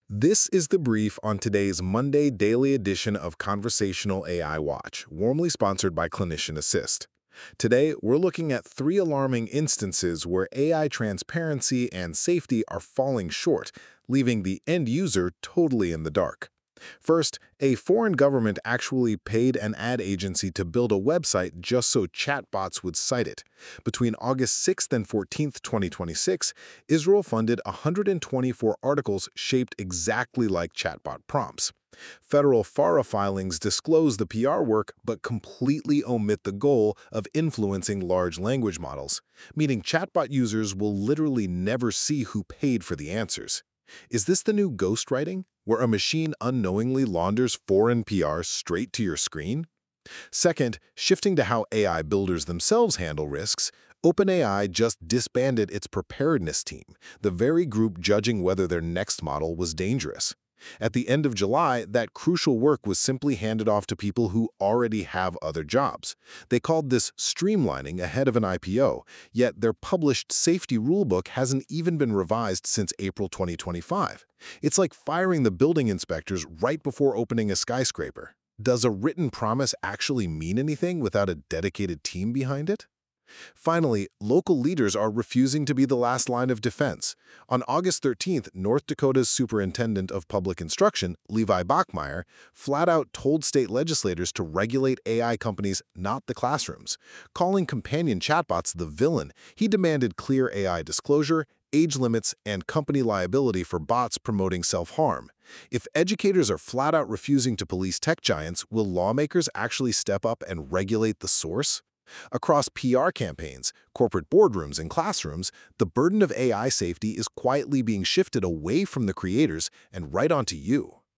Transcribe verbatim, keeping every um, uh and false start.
This is the brief on today's Monday daily edition of Conversational A I Watch, warmly sponsored by Clinician Assist. Today, we're looking at three alarming instances where A I transparency and safety are falling short, leaving the end user totally in the dark. First, a foreign government actually paid an ad agency to build a website just so chatbots would cite it. Between August sixth and fourteenth, twenty twenty-six, Israel funded one hundred twenty-four articles shaped exactly like chatbot prompts. Federal FARA filings disclose the P R work but completely omit the goal of influencing large language models, meaning chatbot users will literally never see who paid for the answers. Is this the new ghostwriting, where a machine unknowingly launders foreign P R straight to your screen? Second, shifting to how A I builders themselves handle risks, OpenAI just disbanded its preparedness team, the very group judging whether their next model was dangerous. At the end of July, that crucial work was simply handed off to people who already have other jobs. They called this streamlining ahead of an I P O, yet their published safety rulebook hasn't even been revised since April twenty twenty-five. It's like firing the building inspectors right before opening a skyscraper. Does a written promise actually mean anything without a dedicated team behind it? Finally, local leaders are refusing to be the last line of defense. On August thirteenth, North Dakota's Superintendent of Public Instruction, Levi Bachmeier, flat out told state legislators to regulate A I companies, not the classrooms. Calling companion chatbots the villain, he demanded clear A I disclosure, age limits, and company liability for bots promoting self-harm. If educators are flat out refusing to police tech giants, will lawmakers actually step up and regulate the source? Across P R campaigns, corporate boardrooms, and classrooms, the burden of A I safety is quietly being shifted away from the creators and right onto you.